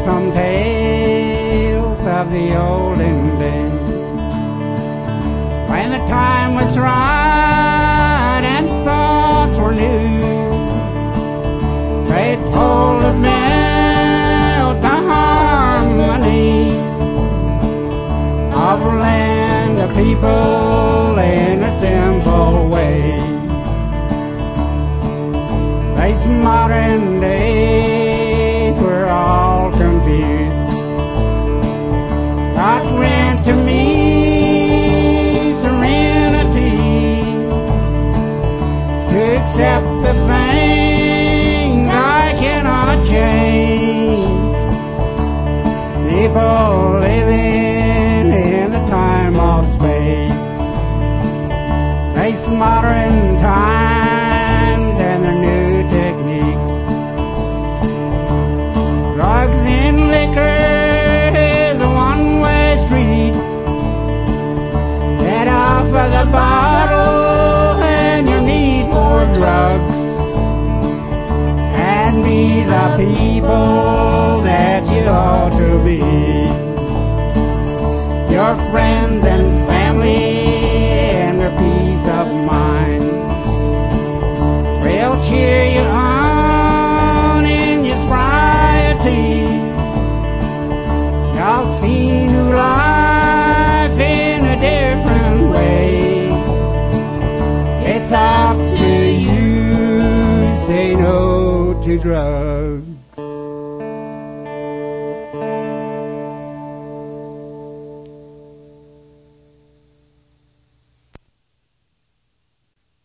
some tales of the olden days, when the time was right and thoughts were new. They told about the harmony of land, the people in a simple way. These modern days we're all confused. God grant to me serenity to accept the things I cannot change. People living in the time of space, these modern times and their new techniques. Drugs and liquor is a one-way street. Get off of the bottle and your need for drugs, and be the people that you ought to be. Your friends and family and their peace of mind will cheer you on in your sobriety. Y'all see new life in a different way. It's up to you, say no to drugs.